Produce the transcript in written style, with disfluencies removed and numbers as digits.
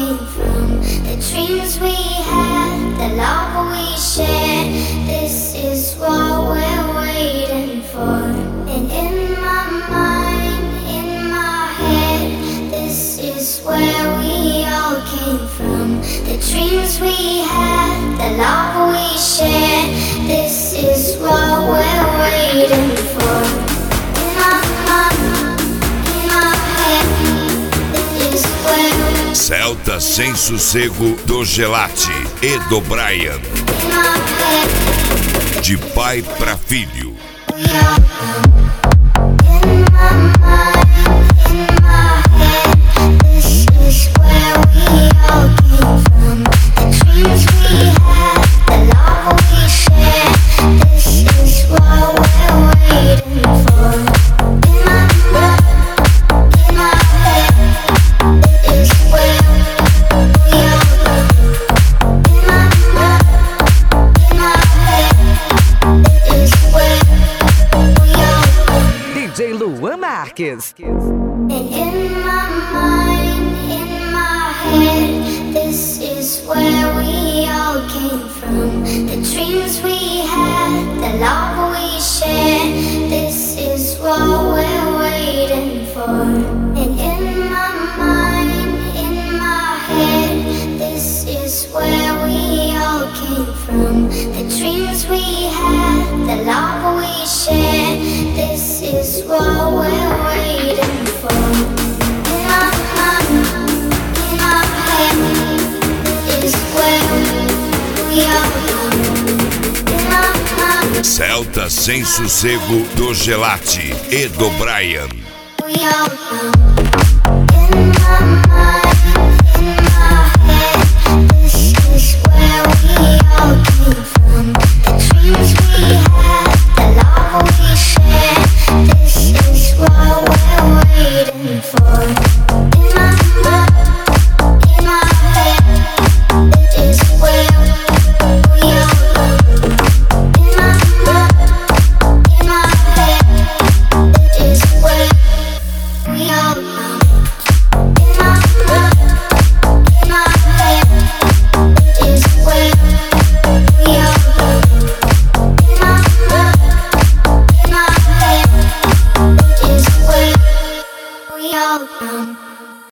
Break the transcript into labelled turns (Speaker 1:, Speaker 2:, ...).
Speaker 1: came from. The dreams we had, the love we shared. This is what we're waiting for. And in my mind, in my head, this is where we all came from. The dreams we had, the love we shared. This is what we're waiting for. In my mind, in my head, this is where.
Speaker 2: Celta Sem Sossego do Gelati e do Brian.
Speaker 1: In my head,
Speaker 2: De pai pra filho.
Speaker 1: we all in my mind, in my head. This is where we all came from. The dreams we had, the love we shared. This is what we're waiting for. In my mind, in my head. This is where we all came. In my mind, in my head. This is where we all came.
Speaker 3: DJ Luan Marques.
Speaker 1: And in my mind, in my head, this is where we all came from. The dreams we had, the love we shared. This is what we're waiting for. And in my mind, in my head, this is where we all came from. The dreams we had, the love we shared. This is what we're waiting for. In my mind, in my head, this is where we all come. In my mind,
Speaker 2: Celta Sem Sossego do Gelati e do Brian.
Speaker 1: we all come. In my mind, in my head, this is where we all come.